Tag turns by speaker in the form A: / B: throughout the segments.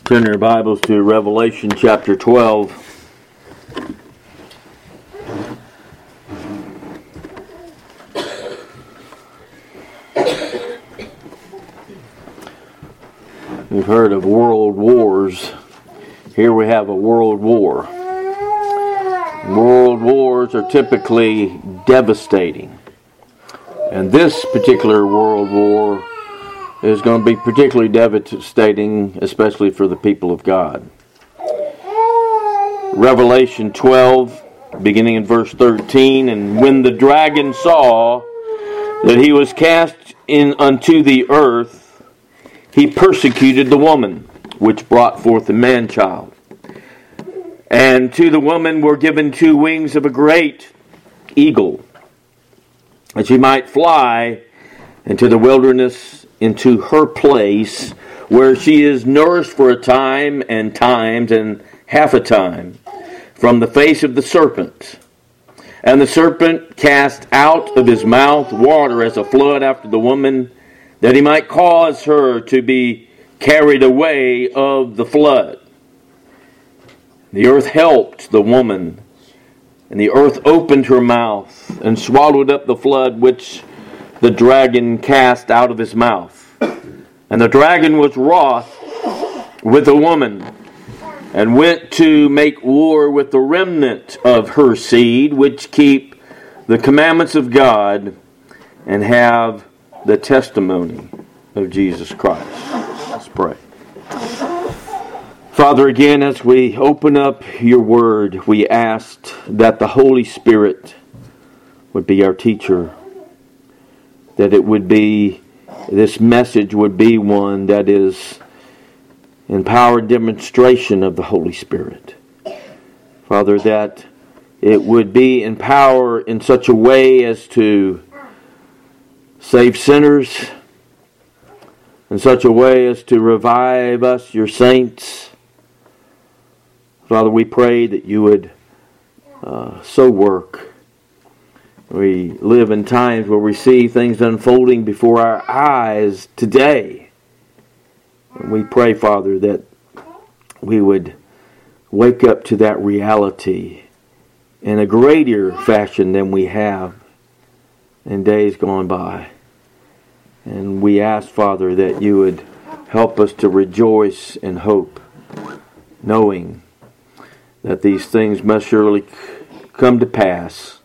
A: Turn your Bibles to Revelation chapter 12. You've heard of world wars. Here we have a world war. World wars are typically devastating. And this particular world war is going to be particularly devastating, especially for the people of God. Revelation 12, beginning in verse 13, "And when the dragon saw that he was cast in unto the earth, he persecuted the woman, which brought forth the man-child. And to the woman were given 2 wings of a great eagle, that she might fly into the wilderness, into her place, where she is nourished for a time and times and half a time from the face of the serpent. And the serpent cast out of his mouth water as a flood after the woman, that he might cause her to be carried away of the flood. The earth helped the woman, and the earth opened her mouth and swallowed up the flood which the dragon cast out of his mouth. And the dragon was wroth with the woman, and went to make war with the remnant of her seed, which keep the commandments of God and have the testimony of Jesus Christ." Let's pray. Father, again, as we open up your word, we ask that the Holy Spirit would be our teacher, that this message would be one that is empowered demonstration of the Holy Spirit. Father, that it would be in power in such a way as to save sinners, in such a way as to revive us, your saints. Father, we pray that you would so work. We live in times where we see things unfolding before our eyes today. And we pray, Father, that we would wake up to that reality in a greater fashion than we have in days gone by. And we ask, Father, that you would help us to rejoice in hope, knowing that these things must surely come to pass,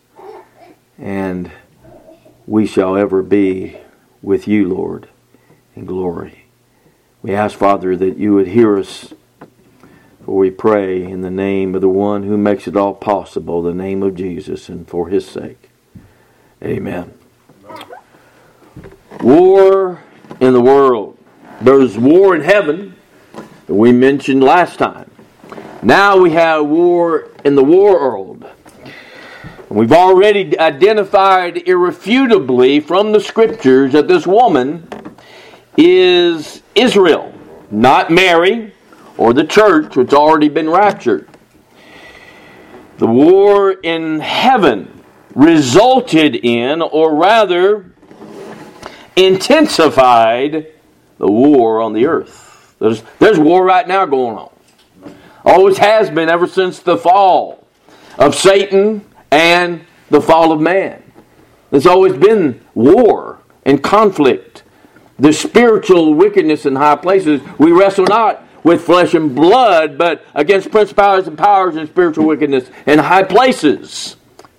A: and we shall ever be with you, Lord, in glory. We ask, Father, that you would hear us, for we pray in the name of the one who makes it all possible, the name of Jesus, and for his sake. Amen. War in the world. There's war in heaven that we mentioned last time. Now we have war in the world. We've already identified irrefutably from the Scriptures that this woman is Israel, not Mary or the church, which has already been raptured. The war in heaven resulted in, or rather intensified, the war on the earth. There's war right now going on. Always has been ever since the fall of Satan and the fall of man. There's always been war and conflict. The spiritual wickedness in high places. We wrestle not with flesh and blood, but against principalities and powers and spiritual wickedness in high places.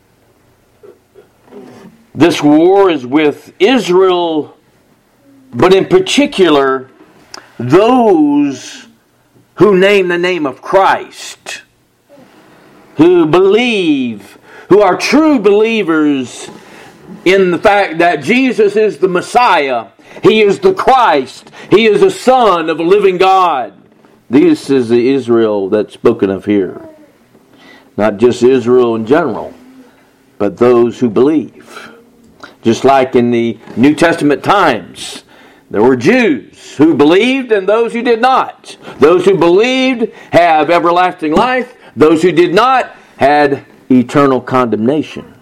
A: This war is with Israel, but in particular, those who name the name of Christ, who believe, who are true believers in the fact that Jesus is the Messiah, He is the Christ, He is the Son of a living God. This is the Israel that's spoken of here. Not just Israel in general, but those who believe. Just like in the New Testament times, there were Jews who believed and those who did not. Those who believed have everlasting life. Those who did not had eternal condemnation.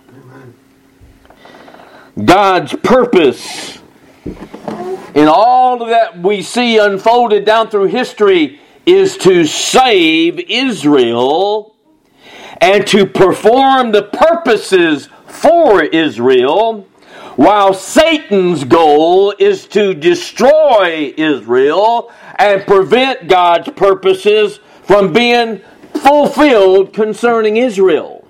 A: God's purpose in all of that we see unfolded down through history is to save Israel and to perform the purposes for Israel, while Satan's goal is to destroy Israel and prevent God's purposes from being fulfilled concerning Israel.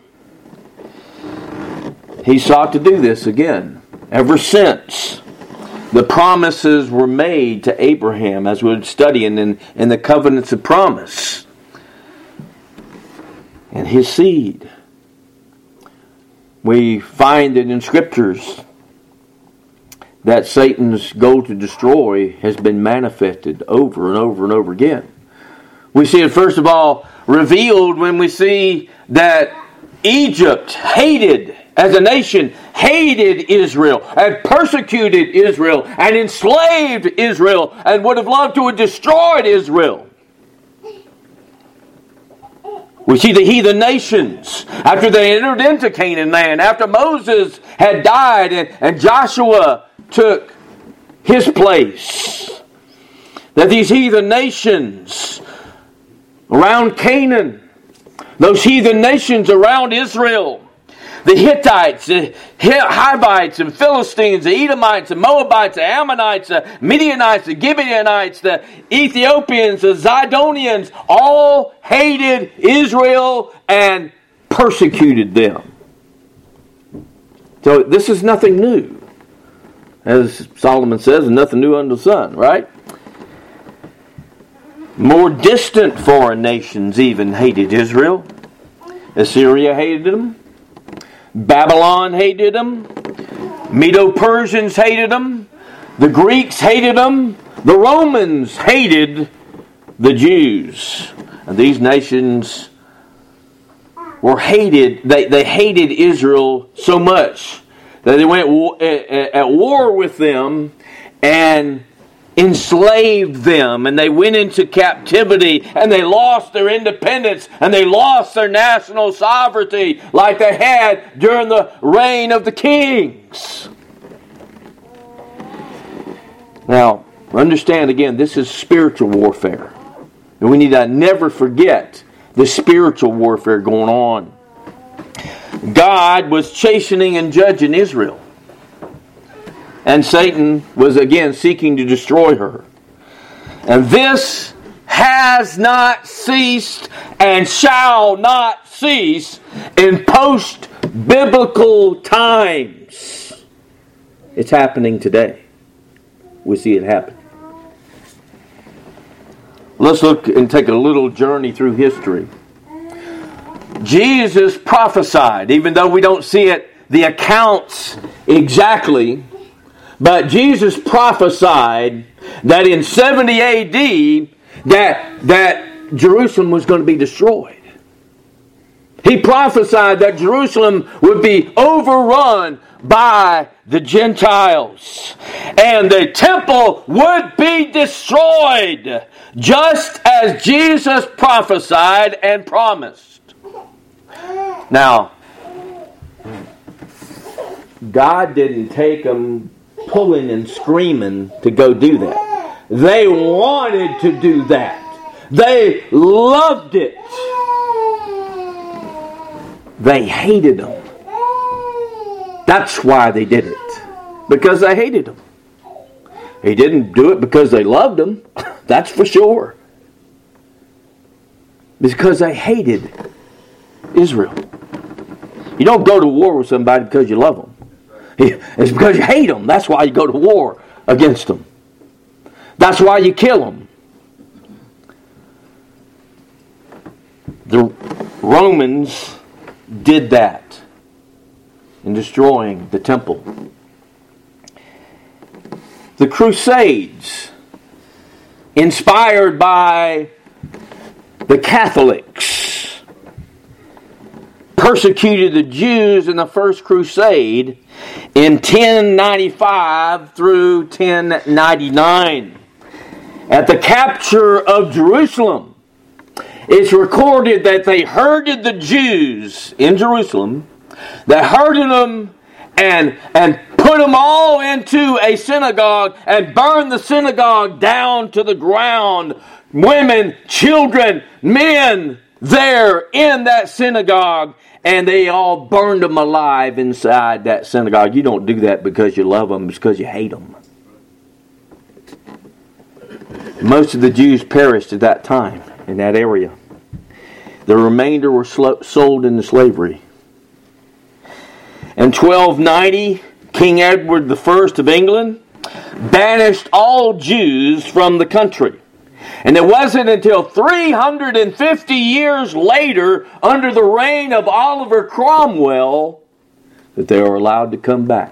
A: He sought to do this again ever since the promises were made to Abraham, as we're studying in the covenants of promise, and his seed. We find it in Scriptures that Satan's goal to destroy has been manifested over and over and over again. We see it first of all revealed when we see that Egypt hated, as a nation, hated Israel and persecuted Israel and enslaved Israel and would have loved to have destroyed Israel. We see the heathen nations, after they entered into Canaan land, after Moses had died and Joshua took his place, that these heathen nations around Canaan, those heathen nations around Israel, the Hittites, the Hivites, and Philistines, the Edomites, the Moabites, the Ammonites, the Midianites, the Gibeonites, the Ethiopians, the Zidonians, all hated Israel and persecuted them. So this is nothing new. As Solomon says, nothing new under the sun, right? More distant foreign nations even hated Israel. Assyria hated them. Babylon hated them. Medo-Persians hated them. The Greeks hated them. The Romans hated the Jews. And these nations were hated. They hated Israel so much that they went at war with them and enslaved them, and they went into captivity, and they lost their independence, and they lost their national sovereignty like they had during the reign of the kings. Now, understand again, this is spiritual warfare. And we need to never forget the spiritual warfare going on. God was chastening and judging Israel. And Satan was again seeking to destroy her. And this has not ceased and shall not cease in post-biblical times. It's happening today. We see it happen. Let's look and take a little journey through history. Jesus prophesied, even though we don't see it, the accounts exactly, but Jesus prophesied that in 70 A.D. that Jerusalem was going to be destroyed. He prophesied that Jerusalem would be overrun by the Gentiles, and the temple would be destroyed, just as Jesus prophesied and promised. Now, God didn't take them pulling and screaming to go do that. They wanted to do that. They loved it. They hated them. That's why they did it. Because they hated them. He didn't do it because they loved them. That's for sure. Because they hated Israel. You don't go to war with somebody because you love them. It's because you hate them. That's why you go to war against them. That's why you kill them. The Romans did that in destroying the temple. The Crusades, inspired by the Catholics, persecuted the Jews in the First Crusade in 1095 through 1099. At the capture of Jerusalem, it's recorded that they herded the Jews in Jerusalem. They herded them and put them all into a synagogue and burned the synagogue down to the ground. Women, children, men there in that synagogue, and they all burned them alive inside that synagogue. You don't do that because you love them, it's because you hate them. Most of the Jews perished at that time in that area. The remainder were sold into slavery. In 1290, King Edward I of England banished all Jews from the country. And it wasn't until 350 years later, under the reign of Oliver Cromwell, that they were allowed to come back.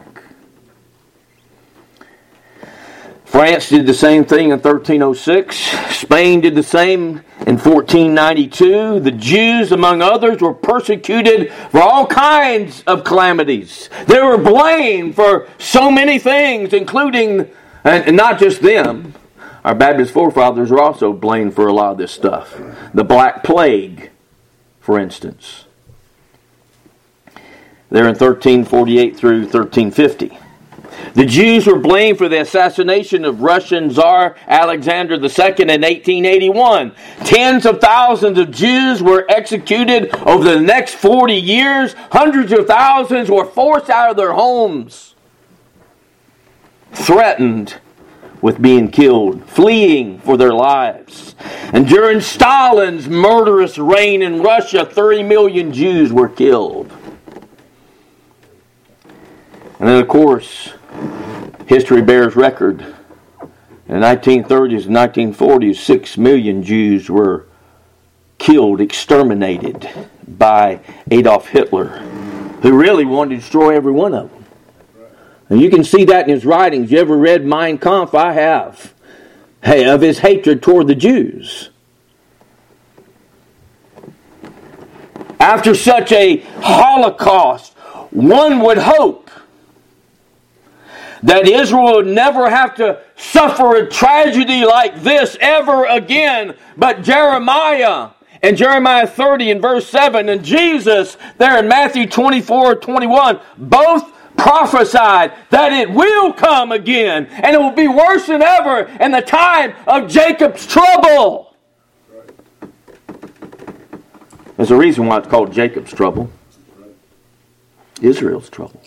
A: France did the same thing in 1306. Spain did the same in 1492. The Jews, among others, were persecuted for all kinds of calamities. They were blamed for so many things, including, and not just them, our Baptist forefathers were also blamed for a lot of this stuff. The Black Plague, for instance. There in 1348 through 1350. The Jews were blamed for the assassination of Russian Tsar Alexander II in 1881. Tens of thousands of Jews were executed over the next 40 years. Hundreds of thousands were forced out of their homes, threatened with being killed, fleeing for their lives. And during Stalin's murderous reign in Russia, 30 million Jews were killed. And then, of course, history bears record. In the 1930s and 1940s, 6 million Jews were killed, exterminated by Adolf Hitler, who really wanted to destroy every one of them. And you can see that in his writings. You ever read Mein Kampf? I have. Of his hatred toward the Jews. After such a Holocaust, one would hope that Israel would never have to suffer a tragedy like this ever again. But Jeremiah, in Jeremiah 30 and verse 7, and Jesus there in Matthew 24:21, both prophesied that it will come again, and it will be worse than ever in the time of Jacob's trouble. There's a reason why it's called Jacob's trouble. Israel's trouble.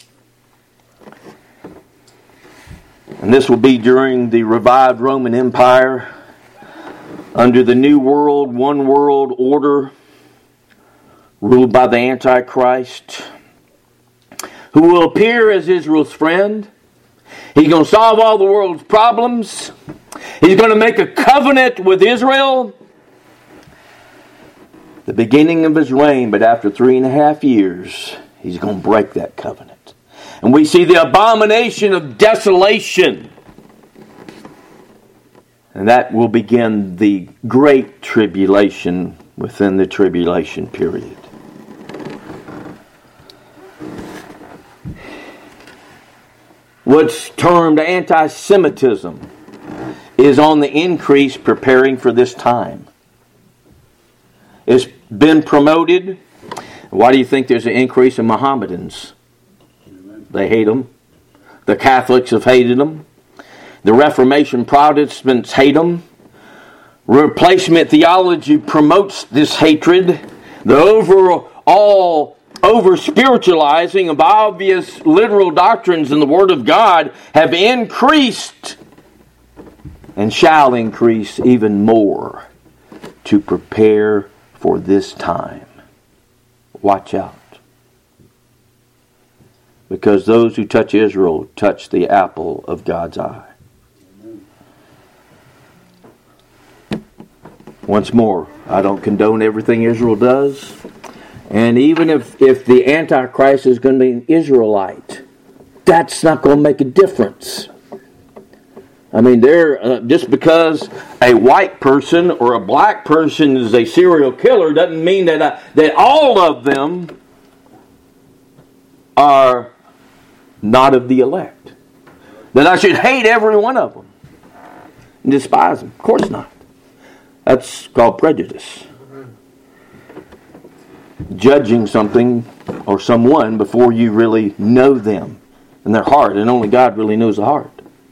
A: And this will be during the revived Roman Empire, under the New World, One World Order, ruled by the Antichrist, who will appear as Israel's friend. He's going to solve all the world's problems. He's going to make a covenant with Israel. The beginning of his reign, but after 3.5 years, he's going to break that covenant. And we see the abomination of desolation. And that will begin the great tribulation within the tribulation period. What's termed anti-Semitism is on the increase, preparing for this time. It's been promoted. Why do you think there's an increase in Mohammedans? They hate them. The Catholics have hated them. The Reformation Protestants hate them. Replacement theology promotes this hatred. The overall over-spiritualizing of obvious literal doctrines in the Word of God have increased and shall increase even more to prepare for this time. Watch out. Because those who touch Israel touch the apple of God's eye. Once more, I don't condone everything Israel does. And even if the Antichrist is going to be an Israelite, that's not going to make a difference. I mean, just because a white person or a black person is a serial killer doesn't mean that all of them are not of the elect. That I should hate every one of them and despise them. Of course not. That's called prejudice. Judging something or someone before you really know them. in their heart, and only God really knows the heart.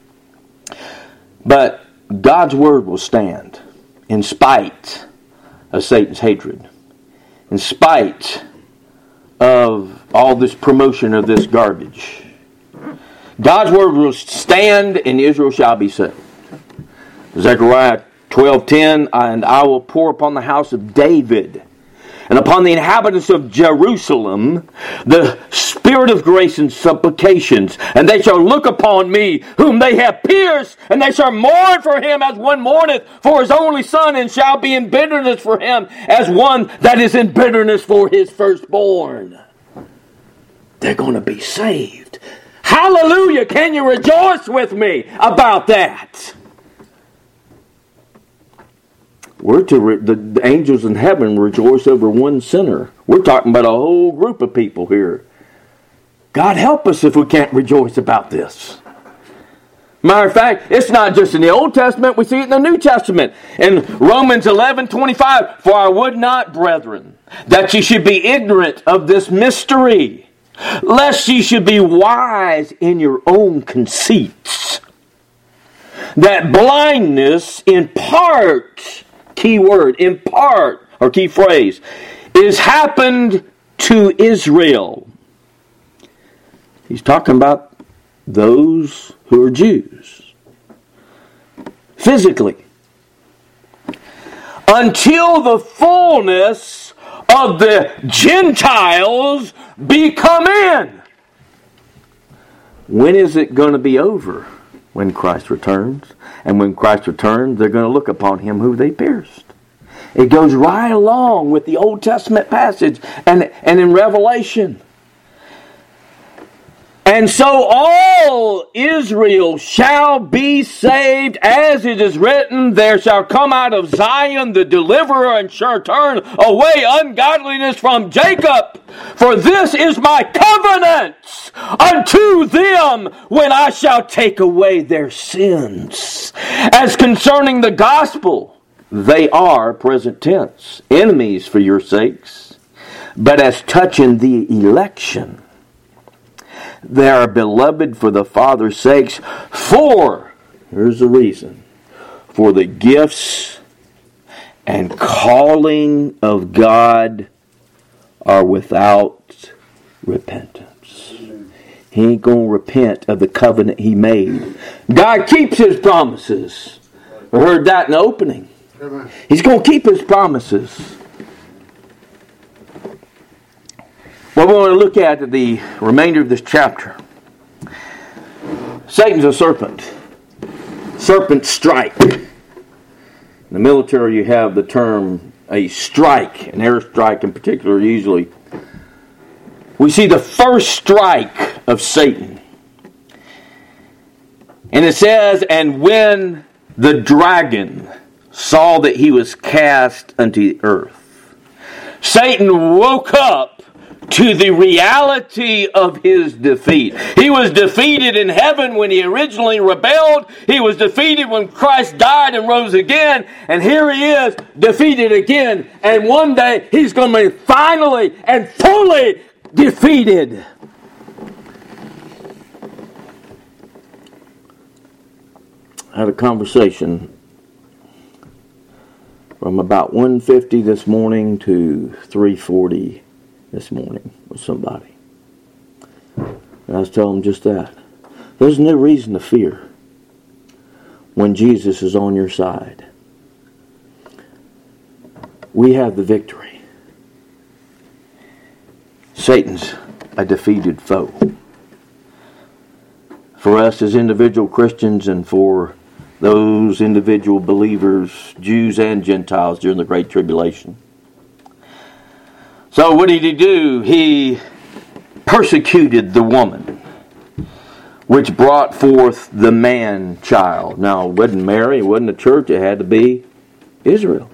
A: But God's word will stand in spite of Satan's hatred, in spite of all this promotion of this garbage. God's word will stand, and Israel shall be saved. Zechariah 12:10, and I will pour upon the house of David and upon the inhabitants of Jerusalem the spirit of grace and supplications, and they shall look upon me whom they have pierced, and they shall mourn for him as one mourneth for his only son, and shall be in bitterness for him as one that is in bitterness for his firstborn. They're going to be saved. Hallelujah! Can you rejoice with me about that? We're to the angels in heaven rejoice over one sinner. We're talking about a whole group of people here. God help us if we can't rejoice about this. Matter of fact, it's not just in the Old Testament, we see it in the New Testament. In Romans 11:25, for I would not, brethren, that ye should be ignorant of this mystery, lest ye should be wise in your own conceits. That blindness in part, key word, in part, or key phrase, is happened to Israel. He's talking about those who are Jews. Physically. Until the fullness of the Gentiles be come in. When is it going to be over? When Christ returns. And when Christ returns, they're going to look upon him who they pierced. It goes right along with the Old Testament passage and in Revelation. And so all Israel shall be saved, as it is written, there shall come out of Zion the deliverer, and shall turn away ungodliness from Jacob. For this is my covenant unto them when I shall take away their sins. As concerning the gospel, they are, present tense, enemies for your sakes. But as touching the election, they are beloved for the Father's sakes, for, here's the reason, for the gifts and calling of God are without repentance. He ain't going to repent of the covenant he made. God keeps his promises. We heard that in the opening. He's going to keep his promises. What we want to look at the remainder of this chapter. Satan's a serpent. Serpent strike. In the military you have the term a strike, an airstrike in particular usually. We see the first strike of Satan. And it says, and when the dragon saw that he was cast unto the earth, Satan woke up to the reality of his defeat. He was defeated in heaven when he originally rebelled. He was defeated when Christ died and rose again. And here he is, defeated again. And one day he's going to be finally and fully defeated. I had a conversation from about 1:50 this morning to 3:40 this morning with somebody. And I was telling them just that. There's no reason to fear when Jesus is on your side. We have the victory. Satan's a defeated foe. For us as individual Christians and for those individual believers, Jews and Gentiles during the Great Tribulation. So what did he do? He persecuted the woman, which brought forth the man-child. Now, it wasn't Mary, it wasn't the church, it had to be Israel.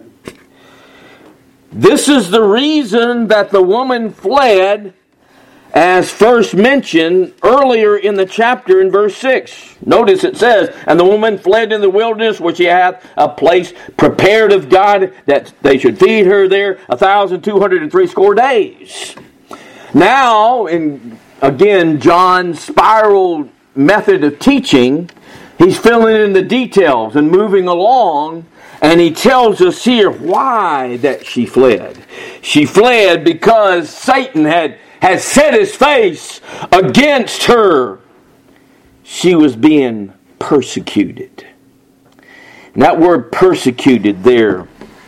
A: This is the reason that the woman fled, as first mentioned earlier in the chapter in verse 6. Notice it says, and the woman fled in the wilderness, where she hath a place prepared of God, that they should feed her there 1,260 days. Now, in again, John's spiral method of teaching, he's filling in the details and moving along, and he tells us here why that she fled. She fled because Satan had set his face against her. She was being persecuted. And that word persecuted there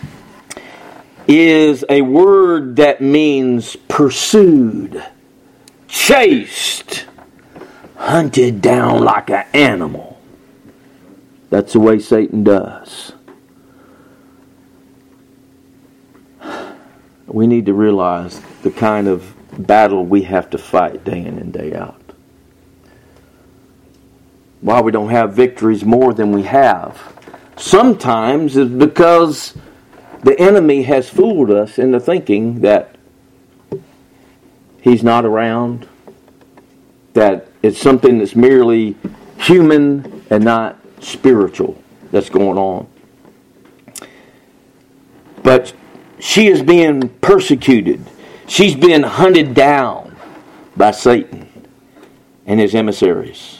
A: is a word that means pursued, chased, hunted down like an animal. That's the way Satan does. We need to realize the kind of battle we have to fight day in and day out. Why we don't have victories more than we have sometimes is because the enemy has fooled us into thinking that he's not around, that it's something that's merely human and not spiritual that's going on. But she is being persecuted. She's being hunted down by Satan and his emissaries.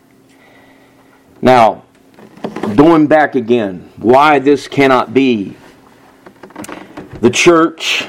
A: Now, going back again, why this cannot be. The church,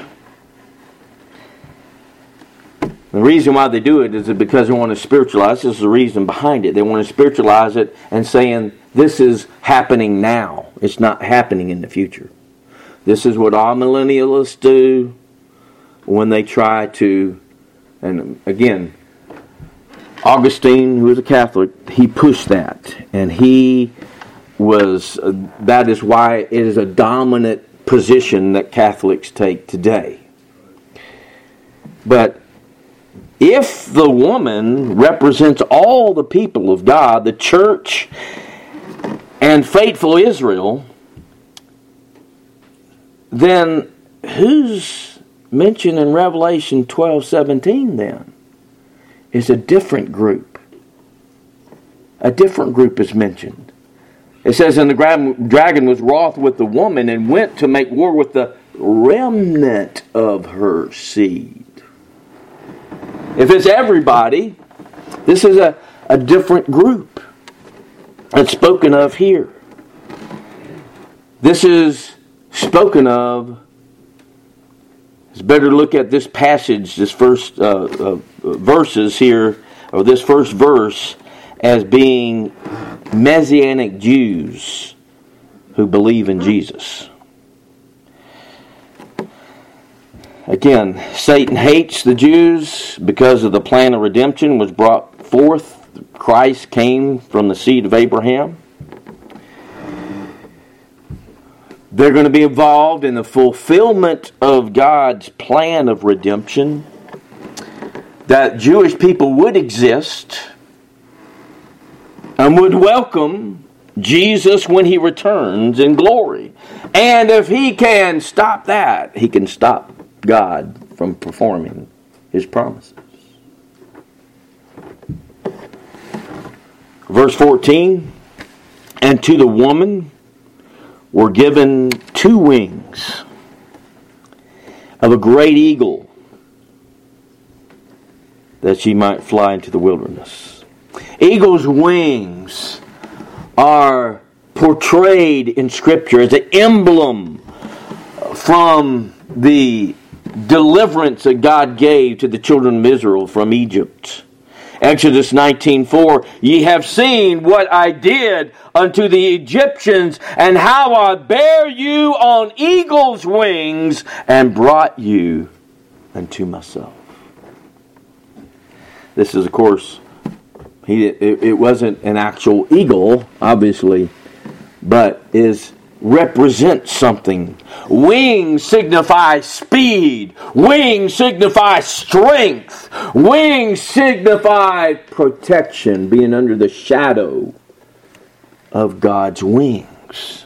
A: the reason why they do it is because they want to spiritualize. This is the reason behind it. They want to spiritualize it and saying this is happening now. It's not happening in the future. This is what all millennialists do when they try to, and again, Augustine, who was a Catholic, he pushed that. And that is why it is a dominant position that Catholics take today. But if the woman represents all the people of God, the church, and faithful Israel, then who's mentioned in Revelation 12:17 then? Is a different group. A different group is mentioned. It says, and the dragon was wroth with the woman and went to make war with the remnant of her seed. If it's everybody, this is a different group that's spoken of here. This is spoken of. It's better to look at this passage, this first verses here, or this first verse, as being Messianic Jews who believe in Jesus. Again, Satan hates the Jews because of the plan of redemption was brought forth. Christ came from the seed of Abraham. They're going to be involved in the fulfillment of God's plan of redemption, that Jewish people would exist and would welcome Jesus when He returns in glory. And if He can stop that, He can stop God from performing His promises. Verse 14, and to the woman were given 2 wings of a great eagle, that she might fly into the wilderness. Eagle's wings are portrayed in Scripture as an emblem from the deliverance that God gave to the children of Israel from Egypt. Exodus 19:4, ye have seen what I did unto the Egyptians, and how I bare you on eagle's wings, and brought you unto myself. This is, of course, it wasn't an actual eagle, obviously, but represents something. Wings signify speed. Wings signify strength. Wings signify protection, being under the shadow of God's wings.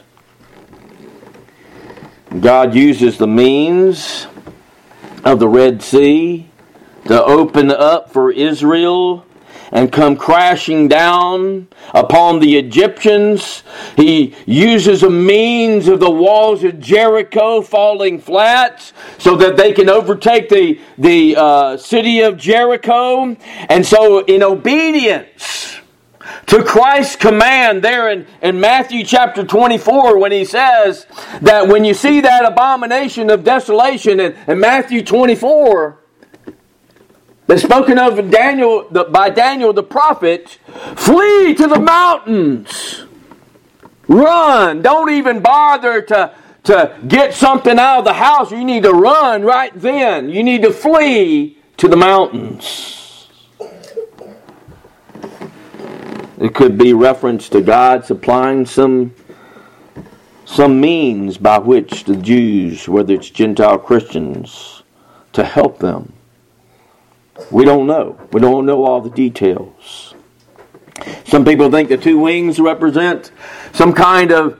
A: God uses the means of the Red Sea to open up for Israel and come crashing down upon the Egyptians. He uses a means of the walls of Jericho falling flat so that they can overtake the city of Jericho. And so in obedience to Christ's command there in Matthew chapter 24, when he says that when you see that abomination of desolation in Matthew 24, that's spoken of by Daniel the prophet, flee to the mountains. Run. Don't even bother to get something out of the house. You need to run right then. You need to flee to the mountains. It could be reference to God supplying some means by which the Jews, whether it's Gentile Christians, to help them. We don't know. We don't know all the details. Some people think the two wings represent some kind of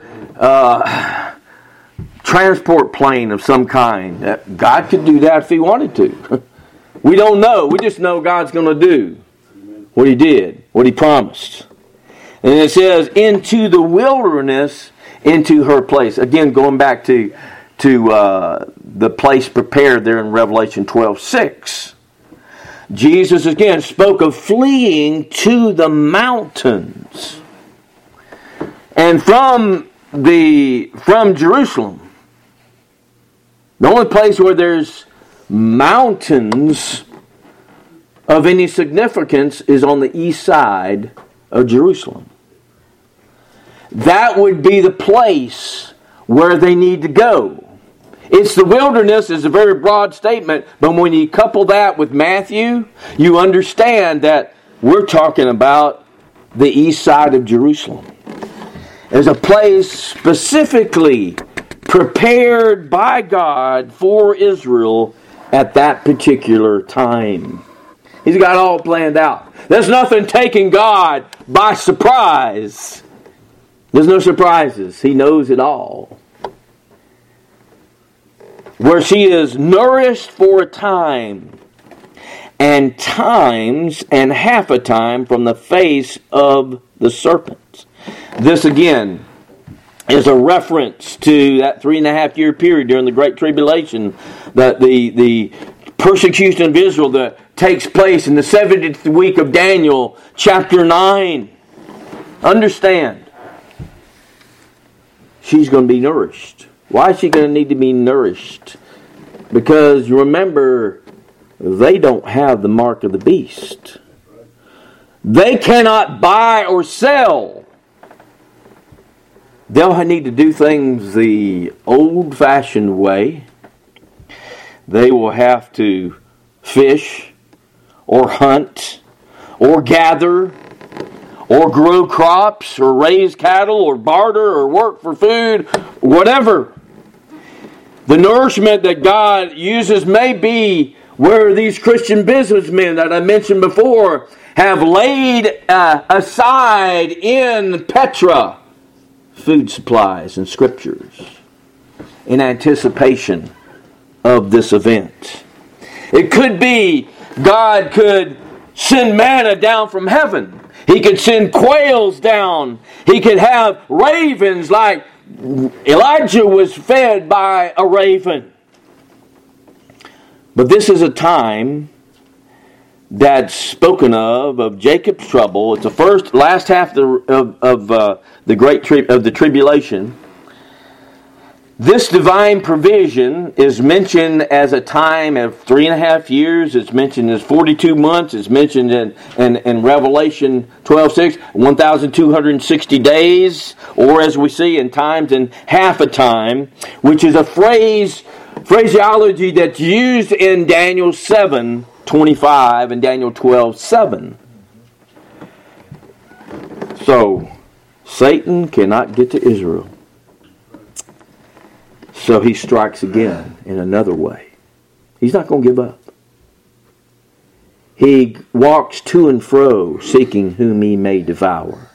A: transport plane of some kind. God could do that if He wanted to. We don't know. We just know God's going to do what He did, what He promised. And it says, into the wilderness, into her place. Again, going back to the place prepared there in Revelation 12:6. Jesus again spoke of fleeing to the mountains. And from Jerusalem, the only place where there's mountains of any significance is on the east side of Jerusalem. That would be the place where they need to go. It's the wilderness is a very broad statement, but when you couple that with Matthew, you understand that we're talking about the east side of Jerusalem. There's a place specifically prepared by God for Israel at that particular time. He's got it all planned out. There's nothing taking God by surprise. There's no surprises. He knows it all. Where she is nourished for a time, and times and half a time from the face of the serpent. This again is a reference to that 3.5 year period during the Great Tribulation, that the persecution of Israel that takes place in the 70th week of Daniel, chapter 9. Understand, she's going to be nourished. Why is she going to need to be nourished? Because remember, they don't have the mark of the beast. They cannot buy or sell. They'll need to do things the old-fashioned way. They will have to fish or hunt or gather or grow crops or raise cattle or barter or work for food, whatever. The nourishment that God uses may be where these Christian businessmen that I mentioned before have laid aside in Petra food supplies and scriptures in anticipation of this event. It could be God could send manna down from heaven. He could send quails down. He could have ravens like Elijah was fed by a raven. But this is a time that's spoken of Jacob's trouble. It's the last half of the tribulation. This divine provision is mentioned as a time of 3.5 years. It's mentioned as 42 months. It's mentioned in Revelation 12:6, 1,260 days, or as we see in times and half a time, which is a phraseology that's used in Daniel 7:25 and Daniel 12:7. So, Satan cannot get to Israel. So he strikes again in another way. He's not going to give up. He walks to and fro, seeking whom he may devour.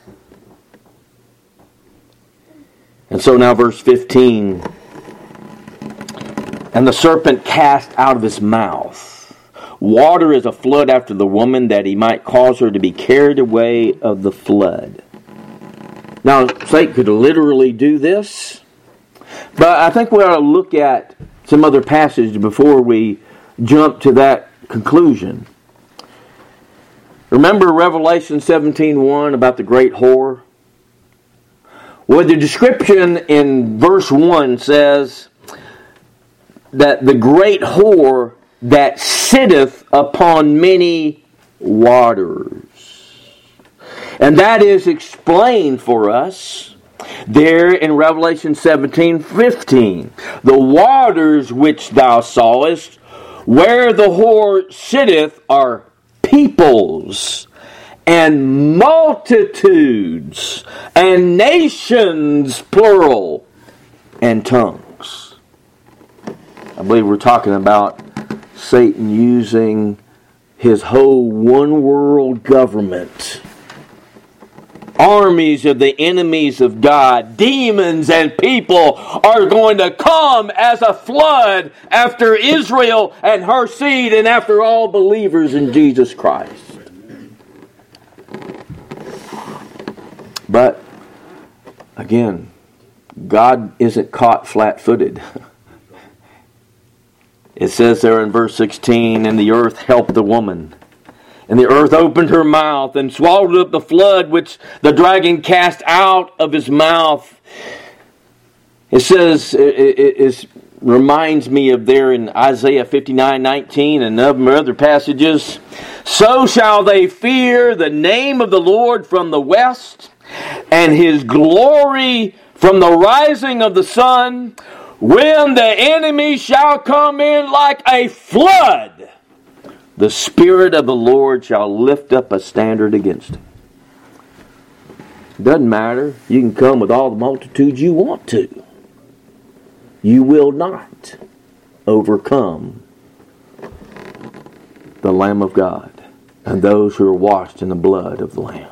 A: And so now verse 15. And the serpent cast out of his mouth water as a flood after the woman, that he might cause her to be carried away of the flood. Now, Satan could literally do this, but I think we ought to look at some other passage before we jump to that conclusion. Remember Revelation 17:1 about the great whore? Well, the description in verse 1 says that the great whore that sitteth upon many waters. And that is explained for us there in Revelation 17:15. The waters which thou sawest, where the whore sitteth, are peoples and multitudes and nations, plural, and tongues. I believe we're talking about Satan using his whole one world government, armies of the enemies of God, demons and people are going to come as a flood after Israel and her seed and after all believers in Jesus Christ. But, again, God isn't caught flat-footed. It says there in verse 16, and the earth helped the woman. And the earth opened her mouth and swallowed up the flood which the dragon cast out of his mouth. It says, it reminds me of there in Isaiah 59:19 and other passages. So shall they fear the name of the Lord from the west, and his glory from the rising of the sun, when the enemy shall come in like a flood. The Spirit of the Lord shall lift up a standard against him. Doesn't matter. You can come with all the multitudes you want to. You will not overcome the Lamb of God and those who are washed in the blood of the Lamb.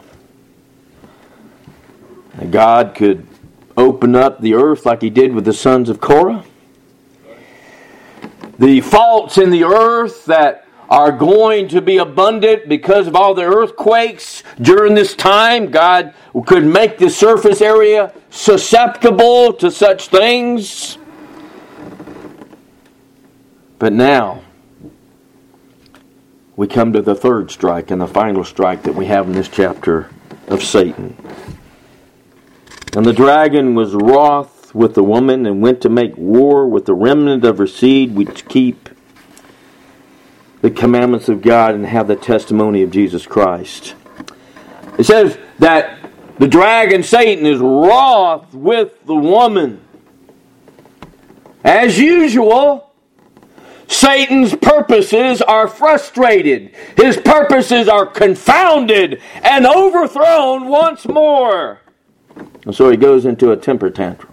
A: And God could open up the earth like he did with the sons of Korah. The faults in the earth that are going to be abundant because of all the earthquakes during this time, God could make the surface area susceptible to such things. But now, we come to the third strike and the final strike that we have in this chapter of Satan. And the dragon was wroth with the woman and went to make war with the remnant of her seed, which keep the commandments of God and have the testimony of Jesus Christ. It says that the dragon, Satan, is wroth with the woman. As usual, Satan's purposes are frustrated. His purposes are confounded and overthrown once more. And so he goes into a temper tantrum.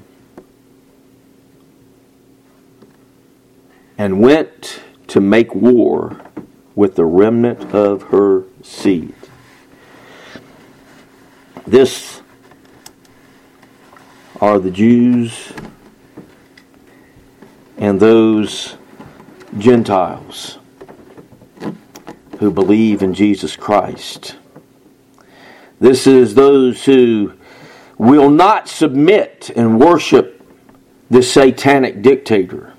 A: And went to make war with the remnant of her seed. This are the Jews and those Gentiles who believe in Jesus Christ. This is those who will not submit and worship this satanic dictator.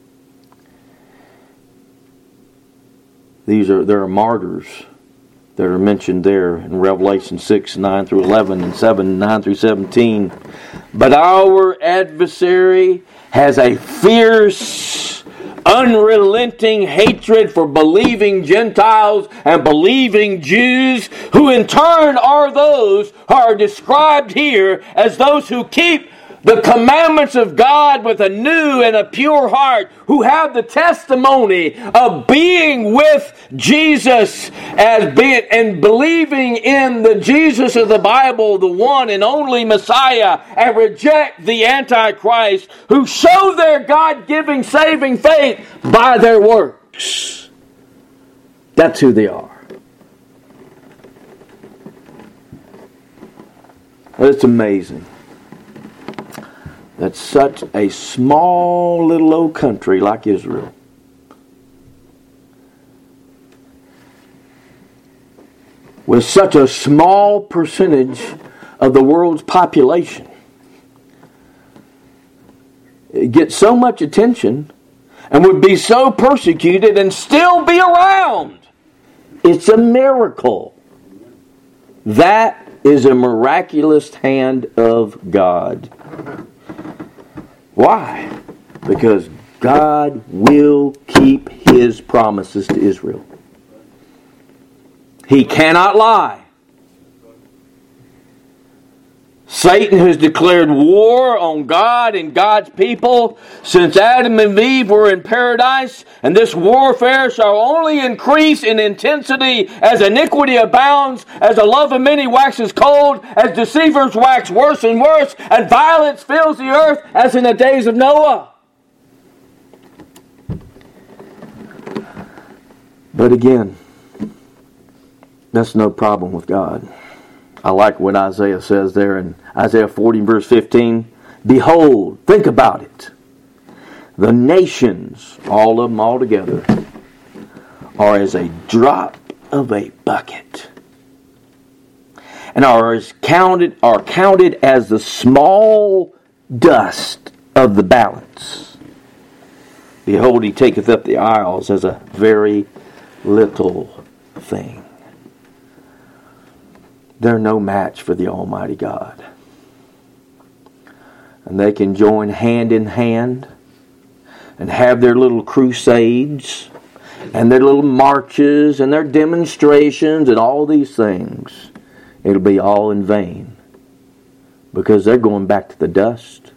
A: There are martyrs that are mentioned there in Revelation 6, 9 through 11 and 7, 9 through 17. But our adversary has a fierce, unrelenting hatred for believing Gentiles and believing Jews, who in turn are those who are described here as those who keep the commandments of God with a new and a pure heart, who have the testimony of being with Jesus and believing in the Jesus of the Bible, the one and only Messiah, and reject the Antichrist, who show their God-giving saving faith by their works. That's who they are. It's amazing that such a small little old country like Israel with such a small percentage of the world's population get so much attention and would be so persecuted and still be around. It's a miracle. That is a miraculous hand of God. Why? Because God will keep His promises to Israel. He cannot lie. Satan has declared war on God and God's people since Adam and Eve were in paradise, and this warfare shall only increase in intensity as iniquity abounds, as the love of many waxes cold, as deceivers wax worse and worse, and violence fills the earth as in the days of Noah. But again, that's no problem with God. I like what Isaiah says there in Isaiah 40 verse 15. Behold, think about it. The nations, all of them all together, are as a drop of a bucket, and are counted as the small dust of the balance. Behold, He taketh up the isles as a very little thing. They're no match for the Almighty God. And they can join hand in hand and have their little crusades and their little marches and their demonstrations and all these things. It'll be all in vain, because they're going back to the dust.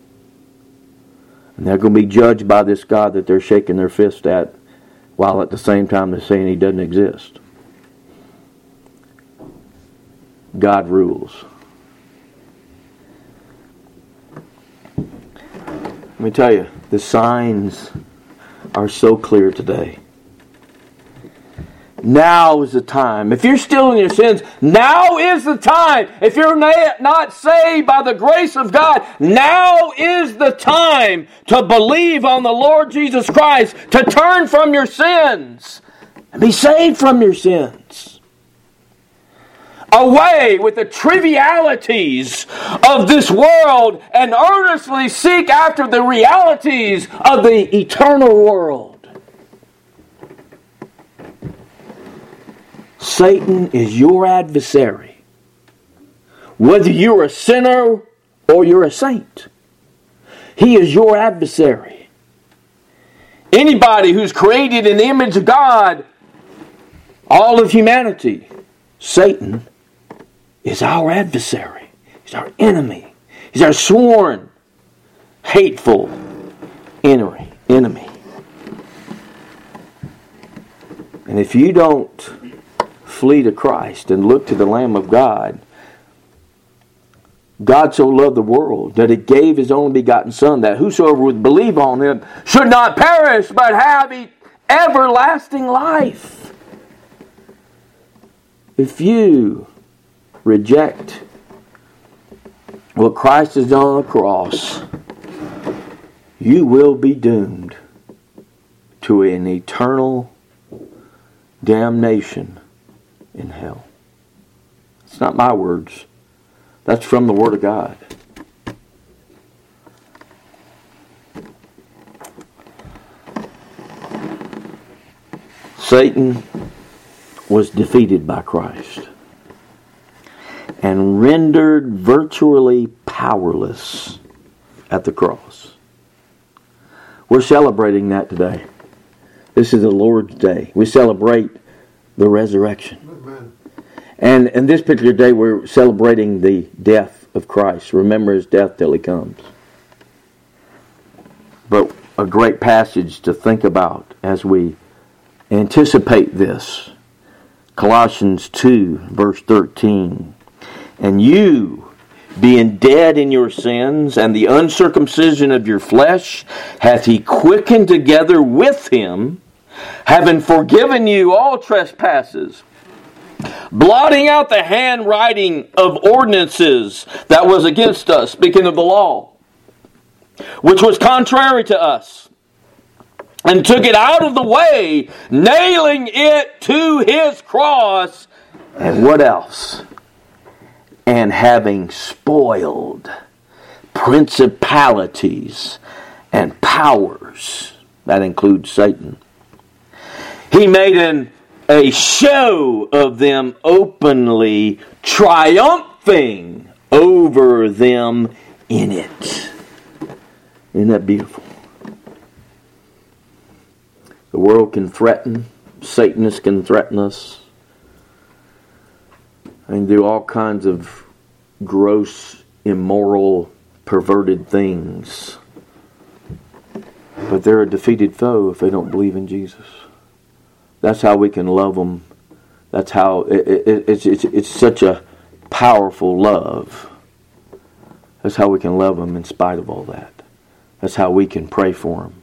A: And they're going to be judged by this God that they're shaking their fist at, while at the same time they're saying He doesn't exist. God rules. Let me tell you, the signs are so clear today. Now is the time. If you're still in your sins, now is the time. If you're not saved by the grace of God, now is the time to believe on the Lord Jesus Christ, to turn from your sins and be saved from your sins. Away with the trivialities of this world and earnestly seek after the realities of the eternal world. Satan is your adversary, whether you're a sinner or you're a saint. He is your adversary. Anybody who's created in the image of God, all of humanity, Satan is our adversary. He's our enemy. He's our sworn, hateful enemy. And if you don't flee to Christ and look to the Lamb of God, God so loved the world that He gave His only begotten Son, that whosoever would believe on Him should not perish but have everlasting life. If you reject what Christ has done on the cross, you will be doomed to an eternal damnation in hell. It's not my words. That's from the Word of God. Satan was defeated by Christ and rendered virtually powerless at the cross. We're celebrating that today. This is the Lord's Day. We celebrate the resurrection. Amen. And this particular day we're celebrating the death of Christ. Remember His death till He comes. But a great passage to think about as we anticipate this. Colossians 2, verse 13. And you, being dead in your sins, and the uncircumcision of your flesh, hath He quickened together with Him, having forgiven you all trespasses, blotting out the handwriting of ordinances that was against us, speaking of the law, which was contrary to us, and took it out of the way, nailing it to His cross, And what else? And having spoiled principalities and powers. That includes Satan. He made a show of them openly, triumphing over them in it. Isn't that beautiful? The world can threaten. Satanists can threaten us. And do all kinds of gross, immoral, perverted things. But they're a defeated foe if they don't believe in Jesus. That's how we can love them. That's how it's such a powerful love. That's how we can love them in spite of all that. That's how we can pray for them.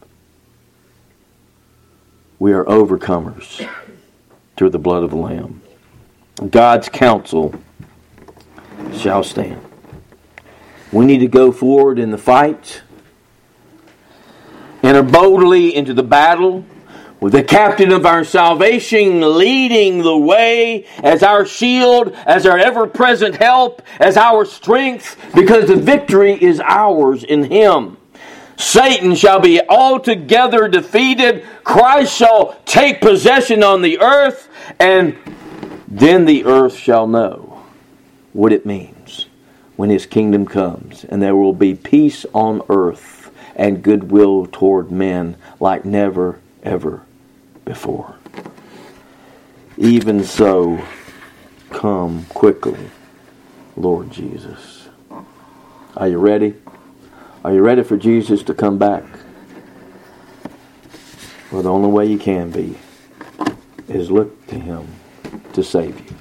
A: We are overcomers through the blood of the Lamb. God's counsel shall stand. We need to go forward in the fight. Enter boldly into the battle with the captain of our salvation leading the way as our shield, as our ever-present help, as our strength, because the victory is ours in Him. Satan shall be altogether defeated. Christ shall take possession on the earth, and then the earth shall know what it means when His kingdom comes, and there will be peace on earth and goodwill toward men like never, ever before. Even so, come quickly, Lord Jesus. Are you ready? Are you ready for Jesus to come back? Well, the only way you can be is look to Him to save you.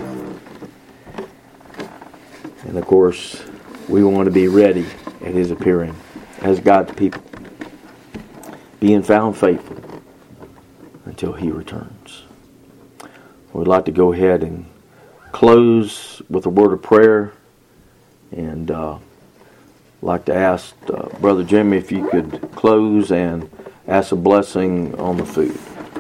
A: And of course, we want to be ready at His appearing as God's people, being found faithful until He returns. We'd like to go ahead and close with a word of prayer, and like to ask Brother Jimmy if you could close and ask a blessing on the food.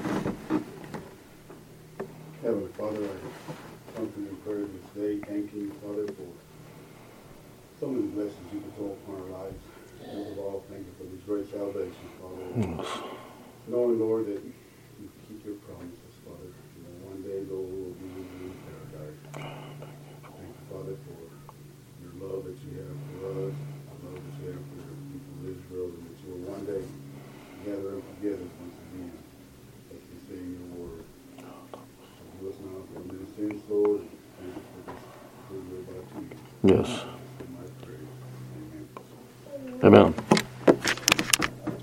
B: Heavenly Father, I come to you in prayer this day, thanking you, Father, for so many blessings you bestow upon our lives. Most of all, thank you for this great salvation, Father.
A: Yes.
B: Knowing, Lord, that you keep your promises, Father. You know, one day, Lord, we will be with you in paradise. Thank you, Father, for your love that you have for us, the love that you have for the people of Israel, and that you will one day gather them together once again, as we say in your word. Give us now for many sins, Lord, and thank you for this good word about you.
A: Yes.
B: In my prayer. Amen.
A: Amen.